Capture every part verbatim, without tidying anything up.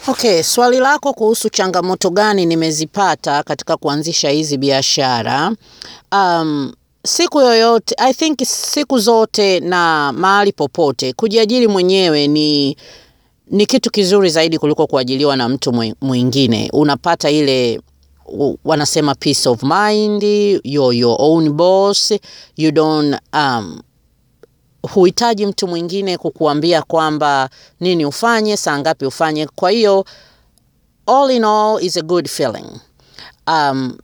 Okay, swali lako kuhusu changamoto gani nimezipata katika kuanzisha hizi biashara. Um, siku yoyote, I think siku zote na mahali popote, kujiajiri mwenyewe ni ni kitu kizuri zaidi kuliko kuajiliwa na mtu mwingine. Unapata ile wanasema peace of mind, you're your own boss, you don't um huhitaji mtu mwingine kukuambia kwamba nini ufanye, saa ngapi ufanye. Kwa hiyo all in all is a good feeling. Um,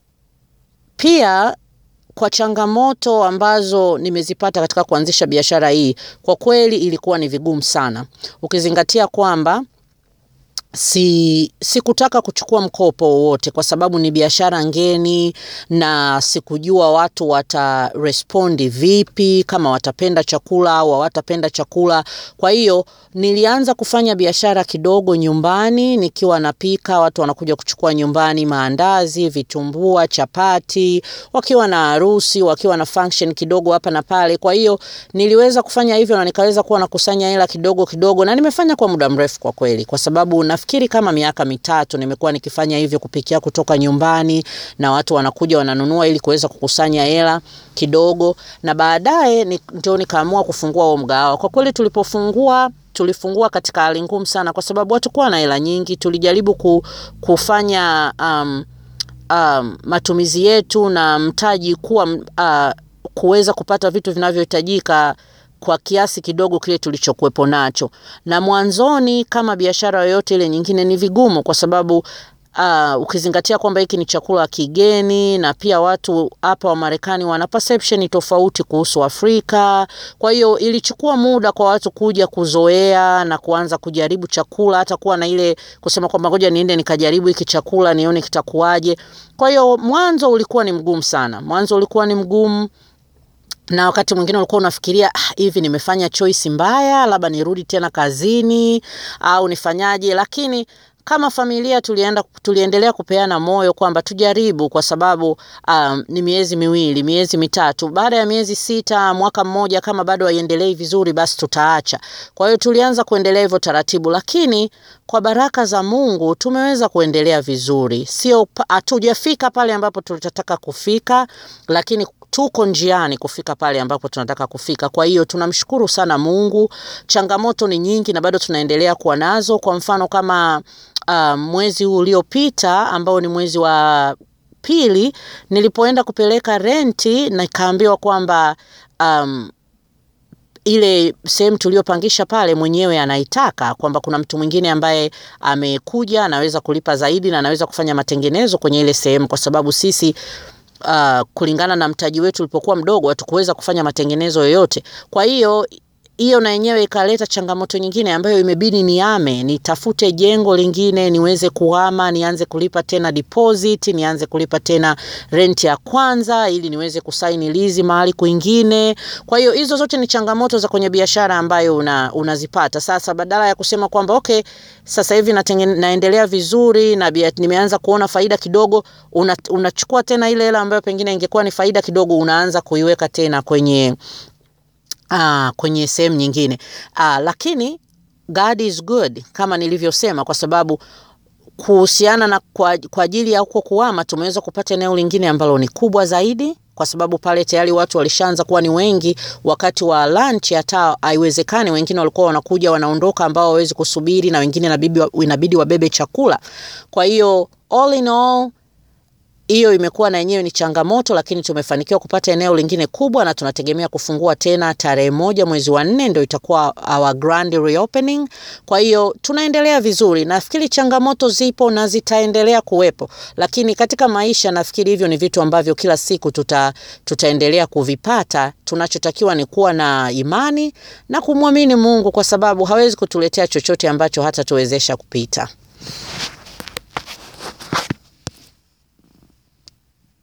pia kwa changamoto ambazo nimezipata katika kuanzisha biashara hii, kwa kweli ilikuwa ni vigumu sana. Ukizingatia kwamba si sikutaka kuchukua mkopo wote kwa sababu ni biashara ngeni na sikujua watu wata respondi vipi, kama watapenda chakula au hawatapenda chakula. Kwa hiyo nilianza kufanya biashara kidogo nyumbani, nikiwa napika, watu wanakuja kuchukua nyumbani maandazi, vitumbua, chapati, wakiwa na harusi, wakiwa na function kidogo hapa na pale. Kwa hiyo niliweza kufanya hivyo na nikaweza kuwa nakusanya hela kidogo kidogo, na nimefanya kwa muda mrefu kwa kweli, kwa sababu nafikiri kama miaka mitatu nimekuwa nikifanya hivyo, kupikia kutoka nyumbani na watu wanakuja wananunua ili kuweza kukusanya hela kidogo, na baadaye ndio nikaamua kufungua huo mgahawa. Kwa kweli tulipofungua tulifungua katika hali ngumu sana kwa sababu watu kwa na hela nyingi. Tulijaribu ku, kufanya um, um, matumizi yetu na mtaji kuwa uh, kuweza kupata vitu vinavyohitajika kwa kiasi kidogo kile tulichokuepo nacho. Na mwanzoni kama biashara yoyote ile nyingine ni vigumu kwa sababu uh, ukizingatia kwamba hiki ni chakula kigeni, na pia watu hapa wa Marekani wana perception tofauti kuhusu Afrika. Kwa hiyo ilichukua muda kwa watu kuja kuzoea na kuanza kujaribu chakula, hata kuwa na ile kusema kwamba ngoja niende nikajaribu hiki chakula nione kitakuaje. Kwa hiyo mwanzo ulikuwa ni mgumu sana. Mwanzo ulikuwa ni mgumu. Na wakati mwingine ulikuwa unafikiria ah, hivi nimefanya choice mbaya, labda nirudi tena kazini au nifanyaje. Lakini kama familia tulienda tuliendelea kupeana moyo kwamba tujaribu, kwa sababu um, ni miezi miwili, miezi mitatu. Baada ya miezi sita, mwaka mmoja, kama bado haiendelei vizuri basi tutaacha. Kwa hiyo tulianza kuendelea hivyo taratibu, lakini kwa baraka za Mungu tumeweza kuendelea vizuri. Sio hatujafika pale ambapo tulitataka kufika, lakini tuko njiani kufika pale ambapo tunataka kufika. Kwa hiyo tunamshukuru sana Mungu. Changamoto ni nyingi na bado tunaendelea kuwa nazo. Kwa mfano kama uh, mwezi uliopita ambao ni mwezi wa pili, nilipoenda kupeleka renti na nikaambiwa kwamba um, ile sehemu tuliopangisha pale mwenyewe anaitaka, kwamba kuna mtu mwingine ambaye amekuja anaweza kulipa zaidi na anaweza kufanya matengenezo kwenye ile sehemu, kwa sababu sisi Uh, kulingana na mtaji wetu ulipokuwa mdogo hatukuweza kufanya matengenezo yoyote. Kwa hiyo hiyo na yenyewe ikaleta changamoto nyingine ambayo imebidi niame, nitafute jengo lingine niweze kuhama, nianze kulipa tena deposit, nianze kulipa tena rent ya kwanza ili niweze kusaini lease mahali kwingine. Kwa hiyo hizo zote ni changamoto za kwenye biashara ambayo una, unazipata. Sasa badala ya kusema kwamba okay, sasa hivi naendelea vizuri na nimeanza kuona faida kidogo, una, unachukua tena ile hela ambayo pengine ingekuwa ni faida kidogo, unaanza kuiweka tena kwenye Ah, kwenye sehemu nyingine. Ah, lakini God is good kama nilivyosema, kwa sababu kuhusiana na kwa, kwa ajili ya huko kuhama tumeweza kupata eneo lingine ambalo ni kubwa zaidi, kwa sababu pale tayari watu walishaanza kuwa ni wengi. Wakati wa lunch hata haiwezekani, wengine walikuwa wanakuja wanaondoka ambao hawezi kusubiri, na wengine inabidi inabidi wabebe chakula. Kwa hiyo all in all hiyo imekuwa na yenyewe ni changamoto, lakini tumefanikiwa kupata eneo lingine kubwa na tunategemea kufungua tena tarehe moja mwezi wa nne, ndio itakuwa our grand reopening. Kwa hiyo tunaendelea vizuri. Nafikiri changamoto zipo na zitaendelea kuwepo, lakini katika maisha nafikiri hivyo ni vitu ambavyo kila siku tuta tutaendelea kuvipata. Tunachotakiwa ni kuwa na imani na kumwamini Mungu, kwa sababu hawezi kutuletea chochote ambacho hata tuwezesha kupita.